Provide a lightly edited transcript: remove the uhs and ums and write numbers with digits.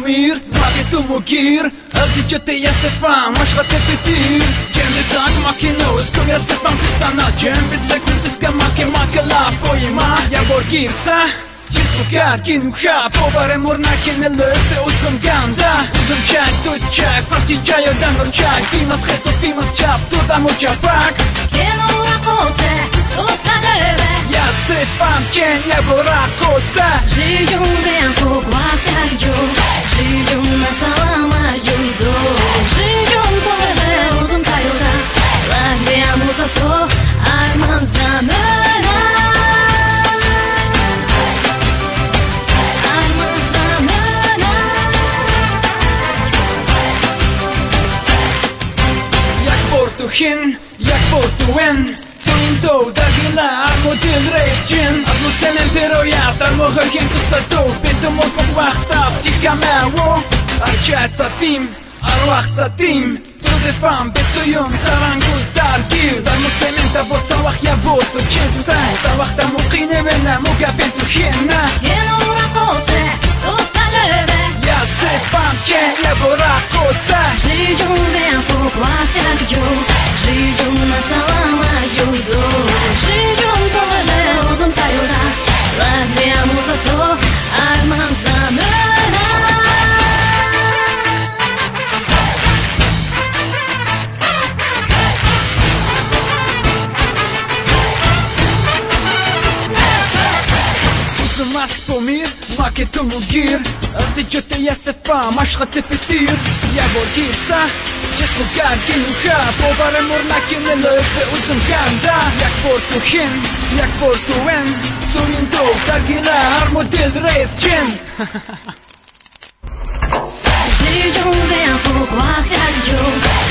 pomir, ma che tu mugir Aldi që te jesë fam, ma shka te pëtir Gjemri zak ma kinos, tu jesë fam pisana Gjemri të kurtis ka ma ke ma ke la po i ma Ja borgir sa, qis lugar ki nuk ha Po bare mor na kene lëpe uzëm ganda Uzëm qaj, tu qaj, farti qaj o da nër qaj Fimas heso, fimas qap, tu da mor qapak Keno ura kose, tutta löve Ja se fam qen, ja bora kosa Żyjum vento, guarda giù Żyjum na salama judo Żyjum kove uzëm tajora Lagbiamo za to, armam zamëra Hin, jak portuen Tundo, dagila, armo til rejtjen As mu cenen pero jart, armo hërgjen të salto Pinto mor po kvahtap, tika me avo Ar qajt sa tim, ar wacht sa tim Trude fam, beto jom, tarangus dar gil Dar mu cenen ta bot, sa wach ja bot të qesan Sa wach ta mu qine vena, mu ga bentu hina Keno ura kose, tutta löve Ja se fam qen, ja bora kosa Żyjum vento, guarda giù Żyjum na salama judo Żyjum kove uzëm tajora Lagbiamo za to, armam zamëra Uzëm as po mirë, ma ke të mugir Asti që te jesë fam, ma shka te pëtir Ja borgir sa, qes lugar ki nuk ha Po bare mor na kene lëpe uzëm ganda Jak portu hin, jak portu en Tu rindo, targila, armo del rejt qen Żyjum vento, guarda giù